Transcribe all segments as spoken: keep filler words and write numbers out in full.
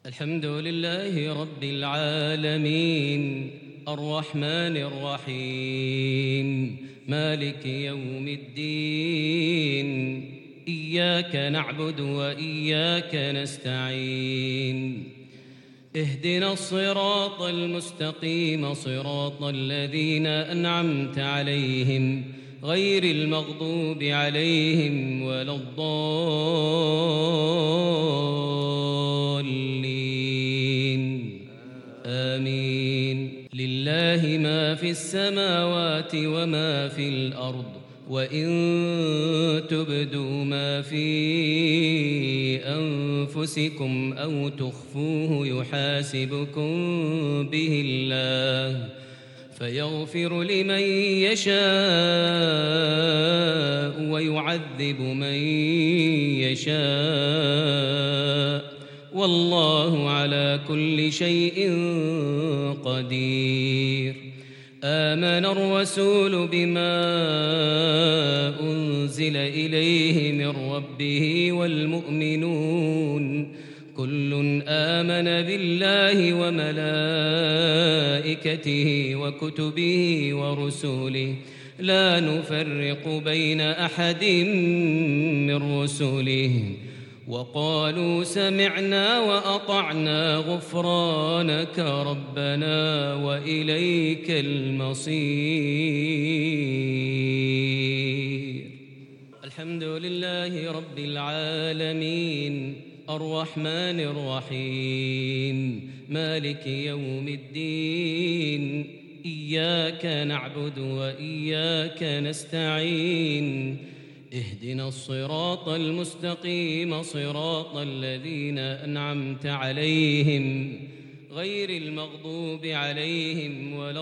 الحمد لله رب العالمين الرحمن الرحيم مالك يوم الدين إياك نعبد وإياك نستعين اهدنا الصراط المستقيم صراط الذين أنعمت عليهم غير المغضوب عليهم ولا الضالين آمين لله ما في السماوات وما في الأرض وإن تبدوا ما في أنفسكم أو تخفوه يحاسبكم به الله فيغفر لمن يشاء ويعذب من يشاء والله على كل شيء قدير. آمن الرسول بما أنزل إليه من ربه والمؤمنون كل آمن بالله وملائكته وكتبه ورسله لا نفرق بين أحد من رسله وقالوا سمعنا وأطعنا غفرانك ربنا وإليك المصير. الحمد لله رب العالمين الرحمن الرحيم مالك يوم الدين إياك نعبد وإياك نستعين اهدنا الصراط المستقيم صراط الذين أنعمت عليهم غير المغضوب عليهم ولا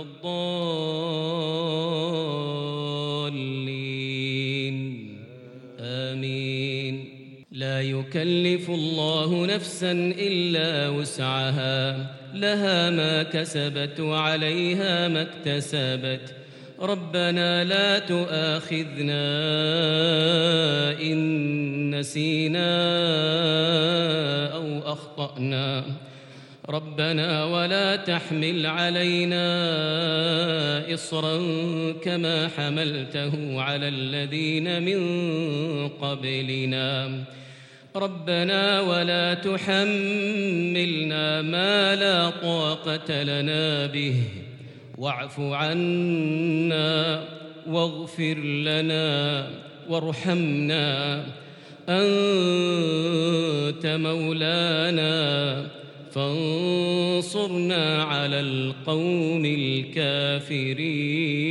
الضالين آمين. لا يكلف الله نفسا إلا وسعها لها ما كسبت وعليها ما اكتسبت ربنا لا تؤاخذنا إن نسينا أو أخطأنا ربنا ولا تحمل علينا إصرا كما حملته على الذين من قبلنا ربنا ولا تحملنا ما لا طاقة لنا به واعف عنا واغفر لنا وارحمنا أنت مولانا فانصرنا على القوم الكافرين.